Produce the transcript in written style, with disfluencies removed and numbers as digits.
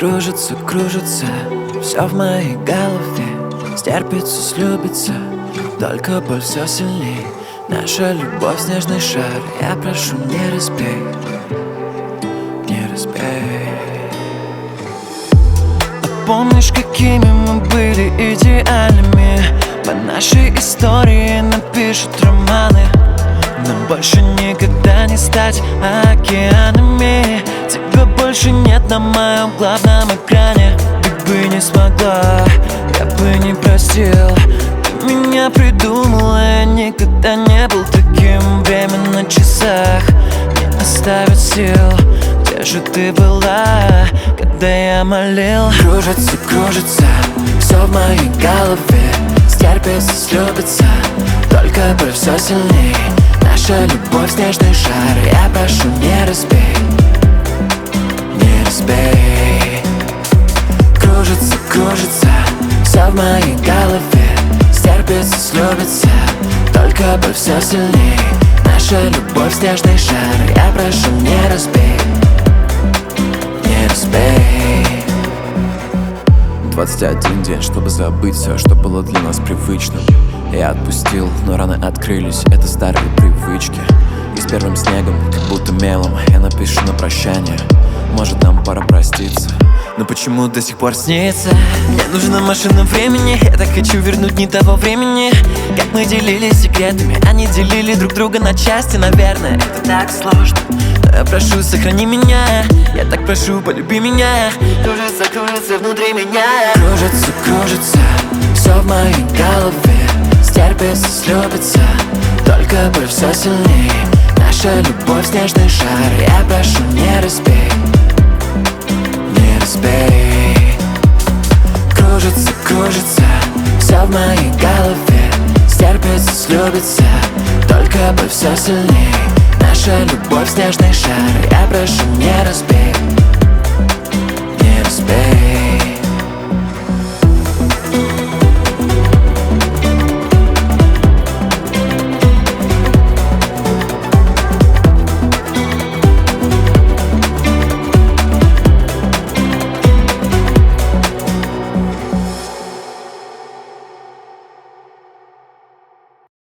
кружится, кружится, все в моей голове. Стерпится, слюбится, только боль все сильней. Наша любовь снежный шар, я прошу, не разбей, не разбей. А помнишь, какими мы были идеальными? По нашей истории напишут романы. Нам больше никогда не стать океанами. Тебя больше нет на моем главном экране. Ты бы не смогла, я бы не простил. Ты меня придумала, я никогда не был таким. Время на часах не оставит сил. Где же ты была, когда я молил? Кружится, кружится, все в моей голове. Стерпится, слюбится, только боль все сильней. Наша любовь снежный шар, я прошу, не разбей, не разбей. Кружится, кружится, все в моей голове. Стерпится, слюбится, только боль все сильней. Наша любовь снежный шар, я прошу, не разбей, не разбей. 21 день, чтобы забыть все, что было для нас привычным. Я отпустил, но раны открылись, это старые привычки. И с первым снегом, как будто мелом, я напишу на прощание: может, нам пора проститься. Но почему до сих пор снится? Мне нужна машина времени, я так хочу вернуть дни того времени. Как мы делились секретами, они делили друг друга на части. Наверное, это так сложно, но я прошу, сохрани меня. Я так прошу, полюби меня. Кружится, кружится внутри меня. Кружится, кружится, все в моей голове. Стерпится, слюбится, только боль все сильней. Наша любовь снежный шар, я прошу, не разбей, не разбей. Кружится, кружится, все в моей голове. Стерпится, слюбится, только боль все сильней. Наша любовь снежный шар, я прошу, не разбей.